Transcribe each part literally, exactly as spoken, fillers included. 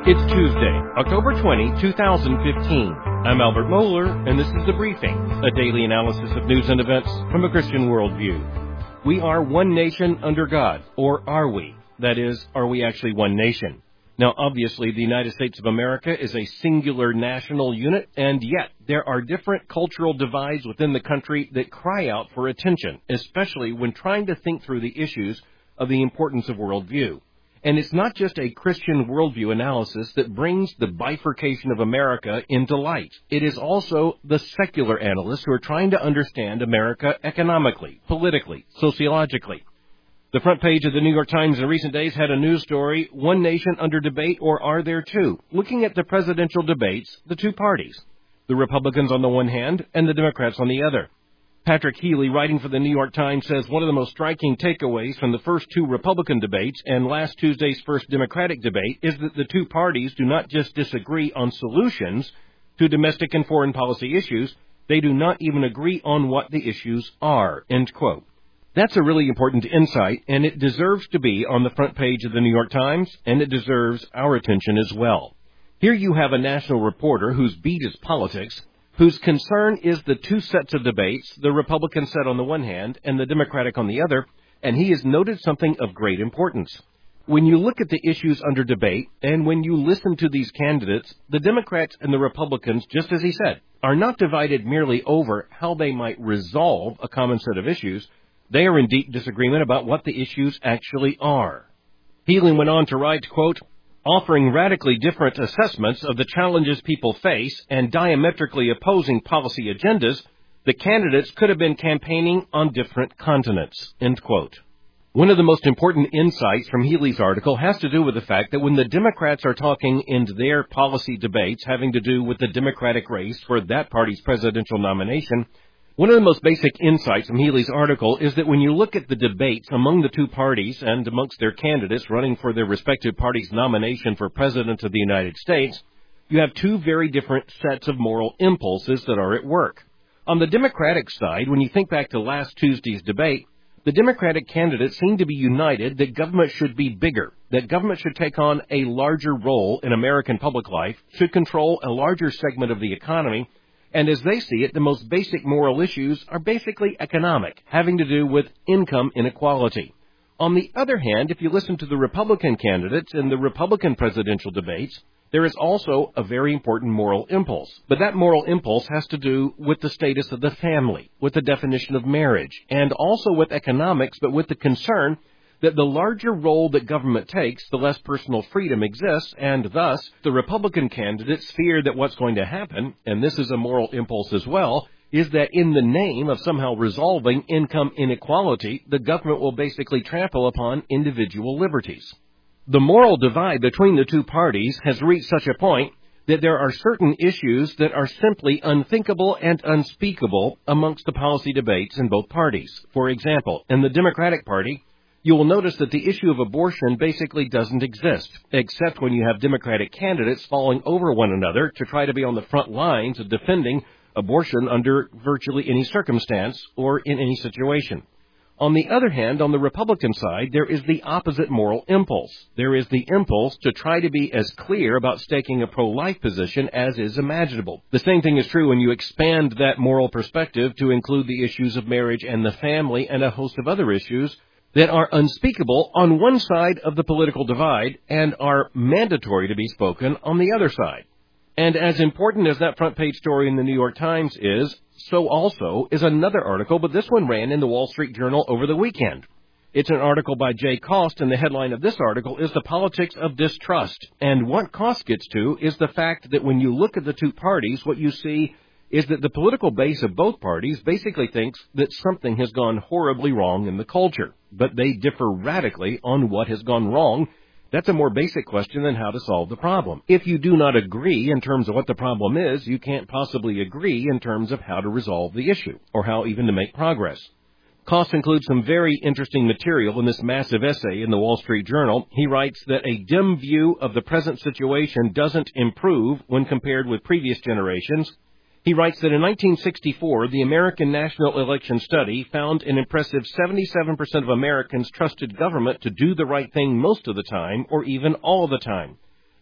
It's Tuesday, October twentieth, twenty fifteen. I'm Albert Moeller, and this is The Briefing, a daily analysis of news and events from a Christian worldview. We are one nation under God, or are we? That is, are we actually one nation? Now, obviously, the United States of America is a singular national unit, and yet there are different cultural divides within the country that cry out for attention, especially when trying to think through the issues of the importance of worldview. And it's not just a Christian worldview analysis that brings the bifurcation of America into light. It is also the secular analysts who are trying to understand America economically, politically, sociologically. The front page of the New York Times in recent days had a news story, One Nation Under Debate, or Are There Two? Looking at the presidential debates, the two parties, the Republicans on the one hand and the Democrats on the other. Patrick Healy, writing for the New York Times, says one of the most striking takeaways from the first two Republican debates and last Tuesday's first Democratic debate is that the two parties do not just disagree on solutions to domestic and foreign policy issues, they do not even agree on what the issues are, end quote. That's a really important insight, and it deserves to be on the front page of the New York Times, and it deserves our attention as well. Here you have a national reporter whose beat is politics, whose concern is the two sets of debates, the Republican set on the one hand and the Democratic on the other, and he has noted something of great importance. When you look at the issues under debate, and when you listen to these candidates, the Democrats and the Republicans, just as he said, are not divided merely over how they might resolve a common set of issues. They are in deep disagreement about what the issues actually are. Healy went on to write, quote, offering radically different assessments of the challenges people face and diametrically opposing policy agendas, the candidates could have been campaigning on different continents, end quote. One of the most important insights from Healy's article has to do with the fact that when the Democrats are talking in their policy debates having to do with the Democratic race for that party's presidential nomination, one of the most basic insights from Healy's article is that when you look at the debates among the two parties and amongst their candidates running for their respective parties' nomination for President of the United States, you have two very different sets of moral impulses that are at work. On the Democratic side, when you think back to last Tuesday's debate, the Democratic candidates seem to be united that government should be bigger, that government should take on a larger role in American public life, should control a larger segment of the economy, and as they see it, the most basic moral issues are basically economic, having to do with income inequality. On the other hand, if you listen to the Republican candidates in the Republican presidential debates, there is also a very important moral impulse. But that moral impulse has to do with the status of the family, with the definition of marriage, and also with economics, but with the concern that the larger role that government takes, the less personal freedom exists, and thus the Republican candidates fear that what's going to happen, and this is a moral impulse as well, is that in the name of somehow resolving income inequality, the government will basically trample upon individual liberties. The moral divide between the two parties has reached such a point that there are certain issues that are simply unthinkable and unspeakable amongst the policy debates in both parties. For example, in the Democratic Party, you will notice that the issue of abortion basically doesn't exist, except when you have Democratic candidates falling over one another to try to be on the front lines of defending abortion under virtually any circumstance or in any situation. On the other hand, on the Republican side, there is the opposite moral impulse. There is the impulse to try to be as clear about staking a pro-life position as is imaginable. The same thing is true when you expand that moral perspective to include the issues of marriage and the family and a host of other issues that are unspeakable on one side of the political divide and are mandatory to be spoken on the other side. And as important as that front page story in the New York Times is, so also is another article, but this one ran in the Wall Street Journal over the weekend. It's an article by Jay Cost, and the headline of this article is The Politics of Distrust. And what Cost gets to is the fact that when you look at the two parties, what you see is that the political base of both parties basically thinks that something has gone horribly wrong in the culture, but they differ radically on what has gone wrong. That's a more basic question than how to solve the problem. If you do not agree in terms of what the problem is, you can't possibly agree in terms of how to resolve the issue, or how even to make progress. Cost includes some very interesting material in this massive essay in the Wall Street Journal. He writes that a dim view of the present situation doesn't improve when compared with previous generations. He writes that in nineteen sixty-four, the American National Election Study found an impressive seventy-seven percent of Americans trusted government to do the right thing most of the time, or even all the time.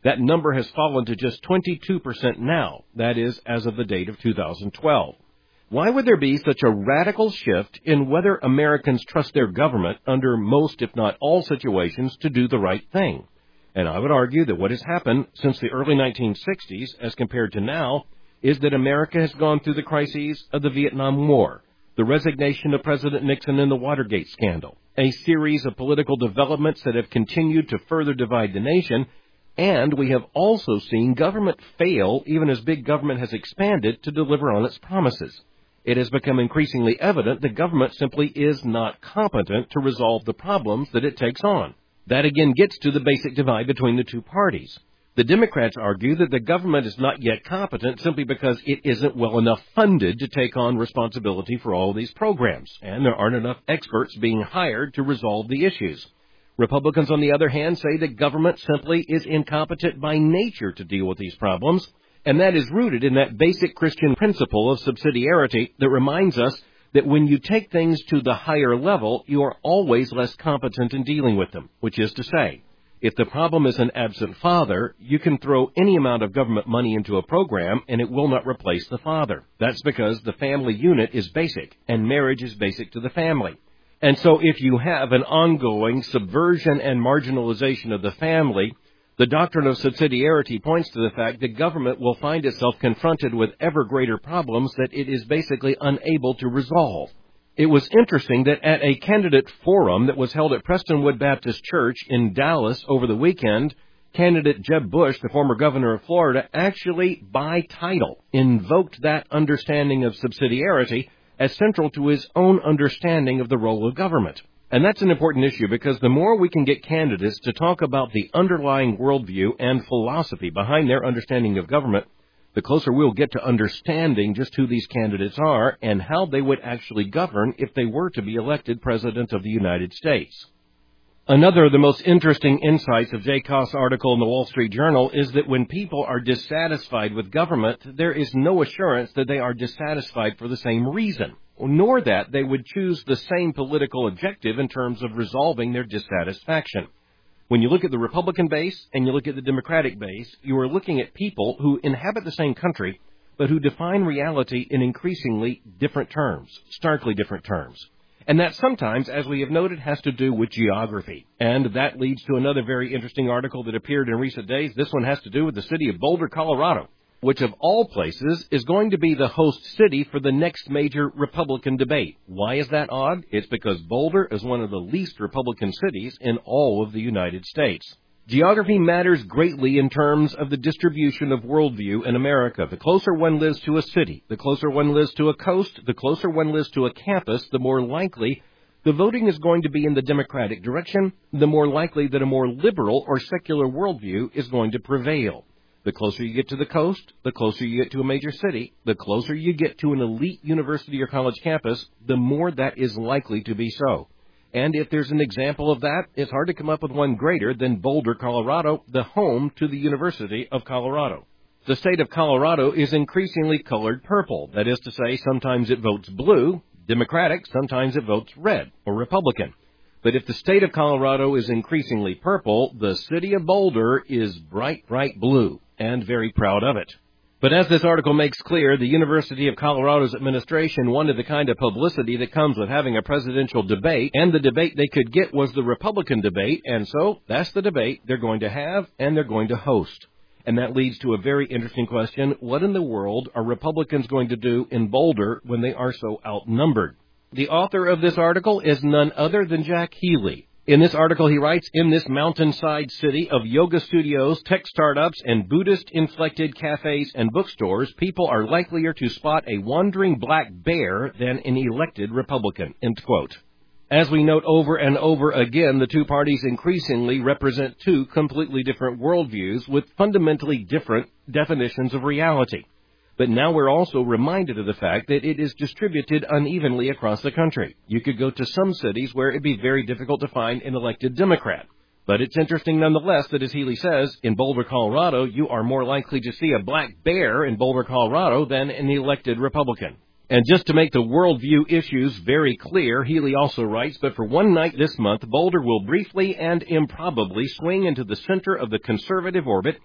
That number has fallen to just twenty-two percent now, that is, as of the date of two thousand twelve. Why would there be such a radical shift in whether Americans trust their government under most, if not all, situations to do the right thing? And I would argue that what has happened since the early nineteen sixties, as compared to now, is that America has gone through the crises of the Vietnam War, the resignation of President Nixon in the Watergate scandal, a series of political developments that have continued to further divide the nation, and we have also seen government fail, even as big government has expanded, to deliver on its promises. It has become increasingly evident that government simply is not competent to resolve the problems that it takes on. That again gets to the basic divide between the two parties. The Democrats argue that the government is not yet competent simply because it isn't well enough funded to take on responsibility for all these programs, and there aren't enough experts being hired to resolve the issues. Republicans, on the other hand, say that government simply is incompetent by nature to deal with these problems, and that is rooted in that basic Christian principle of subsidiarity that reminds us that when you take things to the higher level, you are always less competent in dealing with them, which is to say, if the problem is an absent father, you can throw any amount of government money into a program and it will not replace the father. That's because the family unit is basic, and marriage is basic to the family. And so if you have an ongoing subversion and marginalization of the family, the doctrine of subsidiarity points to the fact that government will find itself confronted with ever greater problems that it is basically unable to resolve. It was interesting that at a candidate forum that was held at Prestonwood Baptist Church in Dallas over the weekend, candidate Jeb Bush, the former governor of Florida, actually by title invoked that understanding of subsidiarity as central to his own understanding of the role of government. And that's an important issue because the more we can get candidates to talk about the underlying worldview and philosophy behind their understanding of government, the closer we'll get to understanding just who these candidates are and how they would actually govern if they were to be elected President of the United States. Another of the most interesting insights of Jay Koss' article in the Wall Street Journal is that when people are dissatisfied with government, there is no assurance that they are dissatisfied for the same reason, nor that they would choose the same political objective in terms of resolving their dissatisfaction. When you look at the Republican base and you look at the Democratic base, you are looking at people who inhabit the same country, but who define reality in increasingly different terms, starkly different terms. And that sometimes, as we have noted, has to do with geography. And that leads to another very interesting article that appeared in recent days. This one has to do with the city of Boulder, Colorado, which of all places is going to be the host city for the next major Republican debate. Why is that odd? It's because Boulder is one of the least Republican cities in all of the United States. Geography matters greatly in terms of the distribution of worldview in America. The closer one lives to a city, the closer one lives to a coast, the closer one lives to a campus, the more likely the voting is going to be in the Democratic direction, the more likely that a more liberal or secular worldview is going to prevail. The closer you get to the coast, the closer you get to a major city, the closer you get to an elite university or college campus, the more that is likely to be so. And if there's an example of that, it's hard to come up with one greater than Boulder, Colorado, the home to the University of Colorado. The state of Colorado is increasingly colored purple. That is to say, sometimes it votes blue, Democratic, sometimes it votes red, or Republican. But if the state of Colorado is increasingly purple, the city of Boulder is bright, bright blue, and very proud of it. But as this article makes clear, the University of Colorado's administration wanted the kind of publicity that comes with having a presidential debate, and the debate they could get was the Republican debate, and so that's the debate they're going to have and they're going to host. And that leads to a very interesting question. What in the world are Republicans going to do in Boulder when they are so outnumbered? The author of this article is none other than Jack Healy. In this article, he writes, in this mountainside city of yoga studios, tech startups, and Buddhist-inflected cafes and bookstores, people are likelier to spot a wandering black bear than an elected Republican, end quote. As we note over and over again, the two parties increasingly represent two completely different worldviews with fundamentally different definitions of reality. But now we're also reminded of the fact that it is distributed unevenly across the country. You could go to some cities where it'd be very difficult to find an elected Democrat. But it's interesting nonetheless that, as Healy says, in Boulder, Colorado, you are more likely to see a black bear in Boulder, Colorado than an elected Republican. And just to make the worldview issues very clear, Healy also writes, but for one night this month, Boulder will briefly and improbably swing into the center of the conservative orbit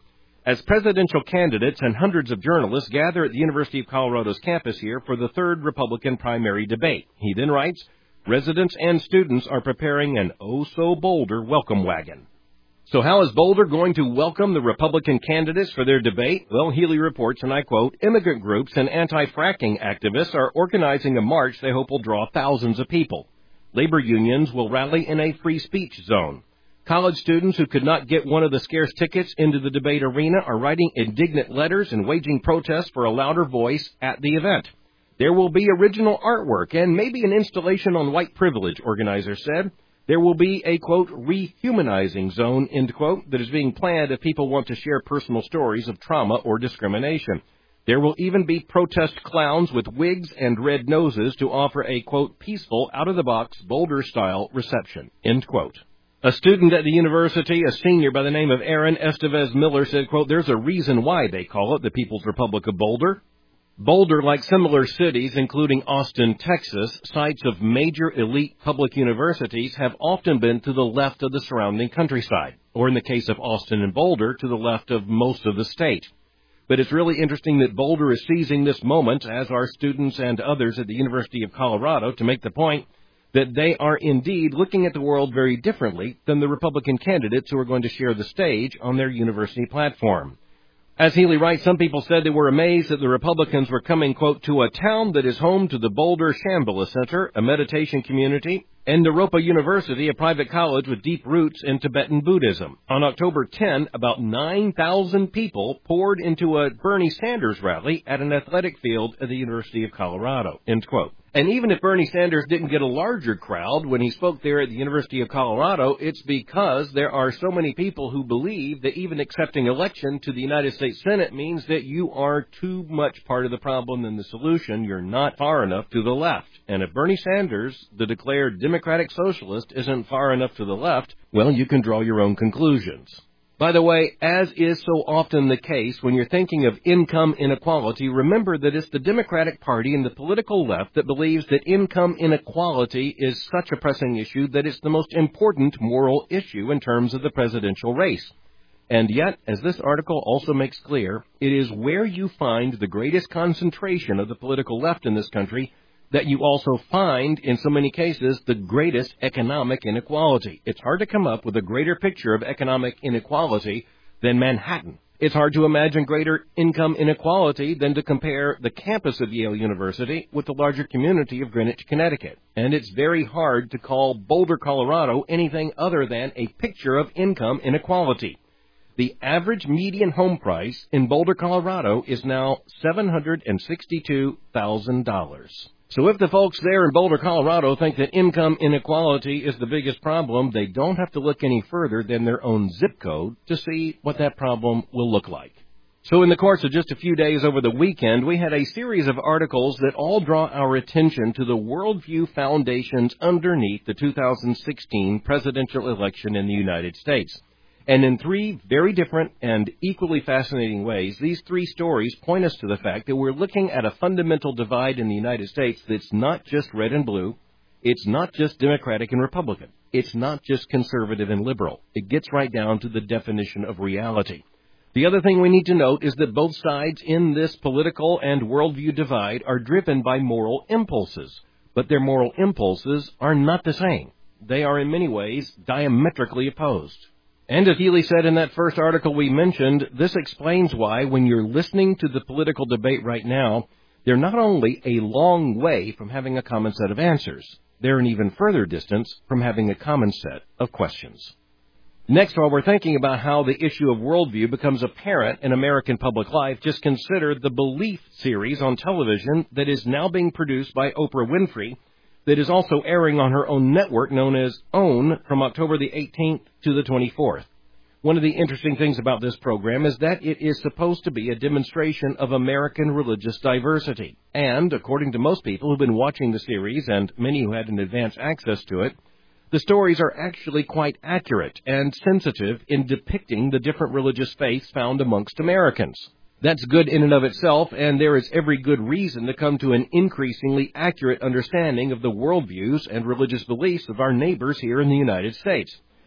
as presidential candidates and hundreds of journalists gather at the University of Colorado's campus here for the third Republican primary debate. He then writes, residents and students are preparing an oh-so-Boulder welcome wagon. So how is Boulder going to welcome the Republican candidates for their debate? Well, Healy reports, and I quote, immigrant groups and anti-fracking activists are organizing a march they hope will draw thousands of people. Labor unions will rally in a free speech zone. College students who could not get one of the scarce tickets into the debate arena are writing indignant letters and waging protests for a louder voice at the event. There will be original artwork and maybe an installation on white privilege, organizers said. There will be a, quote, rehumanizing zone, end quote, that is being planned if people want to share personal stories of trauma or discrimination. There will even be protest clowns with wigs and red noses to offer a, quote, peaceful, out-of-the-box, Boulder-style reception, end quote. A student at the university, a senior by the name of Aaron Estevez Miller, said, quote, there's a reason why they call it the People's Republic of Boulder. Boulder, like similar cities, including Austin, Texas, sites of major elite public universities, have often been to the left of the surrounding countryside, or in the case of Austin and Boulder, to the left of most of the state. But it's really interesting that Boulder is seizing this moment, as are students and others at the University of Colorado, to make the point that they are indeed looking at the world very differently than the Republican candidates who are going to share the stage on their university platform. As Healy writes, some people said they were amazed that the Republicans were coming, quote, to a town that is home to the Boulder Shambhala Center, a meditation community, and Naropa University, a private college with deep roots in Tibetan Buddhism. On October tenth, about nine thousand people poured into a Bernie Sanders rally at an athletic field at the University of Colorado, end quote. And even if Bernie Sanders didn't get a larger crowd when he spoke there at the University of Colorado, it's because there are so many people who believe that even accepting election to the United States Senate means that you are too much part of the problem than the solution. You're not far enough to the left. And if Bernie Sanders, the declared Democratic Socialist, isn't far enough to the left, well, you can draw your own conclusions. By the way, as is so often the case when you're thinking of income inequality, remember that it's the Democratic Party and the political left that believes that income inequality is such a pressing issue that it's the most important moral issue in terms of the presidential race. And yet, as this article also makes clear, it is where you find the greatest concentration of the political left in this country that you also find, in so many cases, the greatest economic inequality. It's hard to come up with a greater picture of economic inequality than Manhattan. It's hard to imagine greater income inequality than to compare the campus of Yale University with the larger community of Greenwich, Connecticut. And it's very hard to call Boulder, Colorado anything other than a picture of income inequality. The average median home price in Boulder, Colorado is now seven hundred sixty-two thousand dollars. So if the folks there in Boulder, Colorado think that income inequality is the biggest problem, they don't have to look any further than their own zip code to see what that problem will look like. So in the course of just a few days over the weekend, we had a series of articles that all draw our attention to the worldview foundations underneath the two thousand sixteen presidential election in the United States. And in three very different and equally fascinating ways, these three stories point us to the fact that we're looking at a fundamental divide in the United States that's not just red and blue, it's not just Democratic and Republican, it's not just conservative and liberal. It gets right down to the definition of reality. The other thing we need to note is that both sides in this political and worldview divide are driven by moral impulses, but their moral impulses are not the same. They are in many ways diametrically opposed. And as Healy said in that first article we mentioned, this explains why, when you're listening to the political debate right now, they're not only a long way from having a common set of answers, they're an even further distance from having a common set of questions. Next, while we're thinking about how the issue of worldview becomes apparent in American public life, just consider the Belief series on television that is now being produced by Oprah Winfrey, that is also airing on her own network known as OWN from October the eighteenth to the twenty-fourth. One of the interesting things about this program is that it is supposed to be a demonstration of American religious diversity. And, according to most people who've been watching the series, and many who had an advance access to it, the stories are actually quite accurate and sensitive in depicting the different religious faiths found amongst Americans. That's good in and of itself, and there is every good reason to come to an increasingly accurate understanding of the worldviews and religious beliefs of our neighbors here in the United States.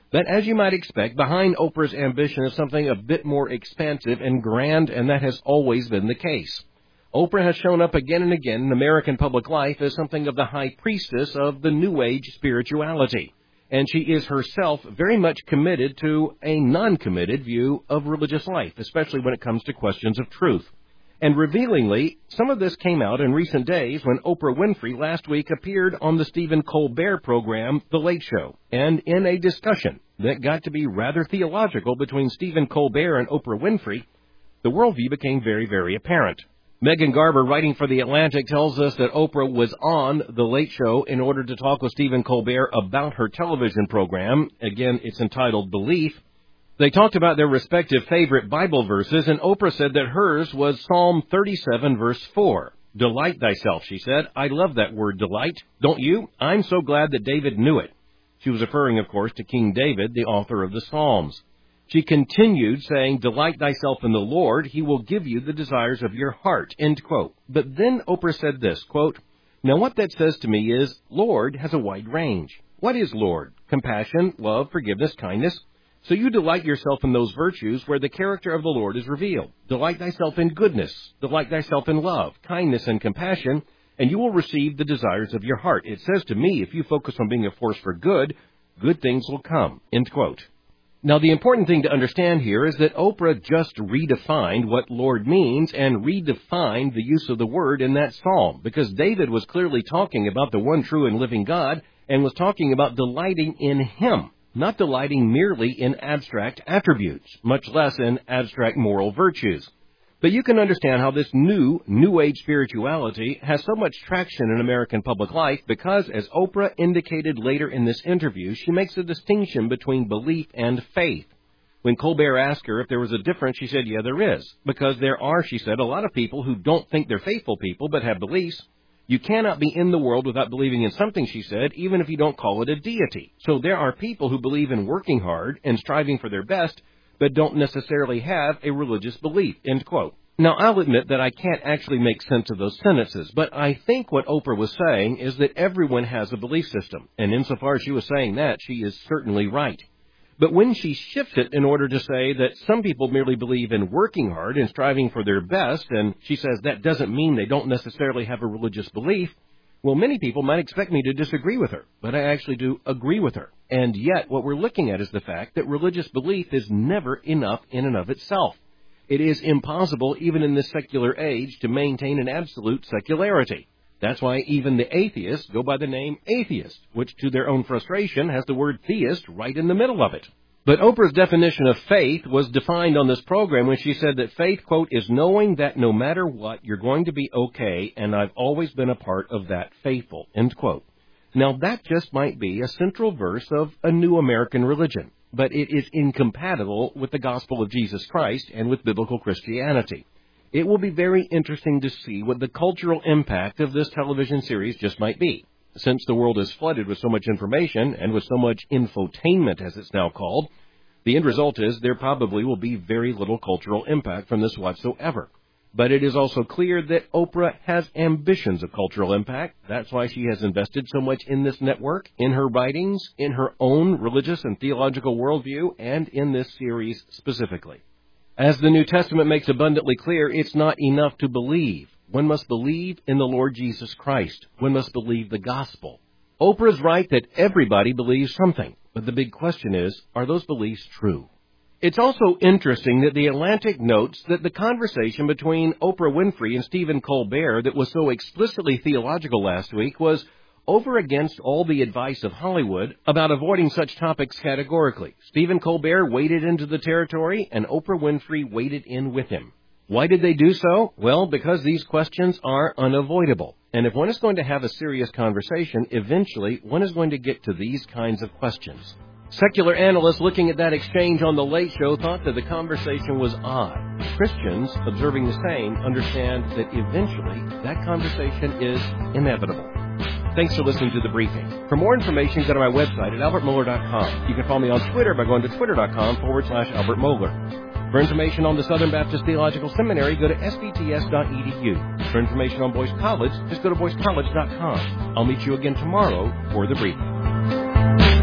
But as you might expect, behind Oprah's ambition is something a bit more expansive and grand, and that has always been the case. Oprah has shown up again and again in American public life as something of the high priestess of the New Age spirituality. And she is herself very much committed to a non-committed view of religious life, especially when it comes to questions of truth. And revealingly, some of this came out in recent days when Oprah Winfrey last week appeared on the Stephen Colbert program, The Late Show, and in a discussion that got to be rather theological between Stephen Colbert and Oprah Winfrey, the worldview became very, very apparent. Megan Garber, writing for The Atlantic, tells us that Oprah was on The Late Show in order to talk with Stephen Colbert about her television program. Again, it's entitled Belief. They talked about their respective favorite Bible verses, and Oprah said that hers was Psalm thirty-seven, verse four. Delight thyself, she said. I love that word, delight. Don't you? I'm so glad that David knew it. She was referring, of course, to King David, the author of the Psalms. She continued saying, delight thyself in the Lord, he will give you the desires of your heart, end quote. But then Oprah said this, quote, now what that says to me is, Lord has a wide range. What is Lord? Compassion, love, forgiveness, kindness. So you delight yourself in those virtues where the character of the Lord is revealed. Delight thyself in goodness. Delight thyself in love, kindness, and compassion, and you will receive the desires of your heart. It says to me, if you focus on being a force for good, good things will come, end quote. Now, the important thing to understand here is that Oprah just redefined what Lord means and redefined the use of the word in that psalm, because David was clearly talking about the one true and living God and was talking about delighting in him, not delighting merely in abstract attributes, much less in abstract moral virtues. But you can understand how this new, New Age spirituality has so much traction in American public life because, as Oprah indicated later in this interview, she makes a distinction between belief and faith. When Colbert asked her if there was a difference, she said, yeah, there is. Because there are, she said, a lot of people who don't think they're faithful people but have beliefs. You cannot be in the world without believing in something, she said, even if you don't call it a deity. So there are people who believe in working hard and striving for their best, but don't necessarily have a religious belief, end quote. Now, I'll admit that I can't actually make sense of those sentences, but I think what Oprah was saying is that everyone has a belief system, and insofar as she was saying that, she is certainly right. But when she shifts it in order to say that some people merely believe in working hard and striving for their best, and she says that doesn't mean they don't necessarily have a religious belief, well, many people might expect me to disagree with her, but I actually do agree with her. And yet, what we're looking at is the fact that religious belief is never enough in and of itself. It is impossible, even in this secular age, to maintain an absolute secularity. That's why even the atheists go by the name atheist, which to their own frustration has the word theist right in the middle of it. But Oprah's definition of faith was defined on this program when she said that faith, quote, is knowing that no matter what, you're going to be okay, and I've always been a part of that faithful, end quote. Now, that just might be a central verse of a new American religion, but it is incompatible with the gospel of Jesus Christ and with biblical Christianity. It will be very interesting to see what the cultural impact of this television series just might be. Since the world is flooded with so much information and with so much infotainment, as it's now called, the end result is there probably will be very little cultural impact from this whatsoever. But it is also clear that Oprah has ambitions of cultural impact. That's why she has invested so much in this network, in her writings, in her own religious and theological worldview, and in this series specifically. As the New Testament makes abundantly clear, it's not enough to believe. One must believe in the Lord Jesus Christ. One must believe the gospel. Oprah's right that everybody believes something. But the big question is, are those beliefs true? It's also interesting that The Atlantic notes that the conversation between Oprah Winfrey and Stephen Colbert that was so explicitly theological last week was over against all the advice of Hollywood about avoiding such topics categorically. Stephen Colbert waded into the territory, and Oprah Winfrey waded in with him. Why did they do so? Well, because these questions are unavoidable. And if one is going to have a serious conversation, eventually one is going to get to these kinds of questions. Secular analysts looking at that exchange on The Late Show thought that the conversation was odd. Christians, observing the same, understand that eventually that conversation is inevitable. Thanks for listening to The Briefing. For more information, go to my website at albert mohler dot com. You can follow me on Twitter by going to twitter.com forward slash Albert Mohler. For information on the Southern Baptist Theological Seminary, go to s b t s dot e d u. For information on Boyce College, just go to boyce college dot com. I'll meet you again tomorrow for The Briefing.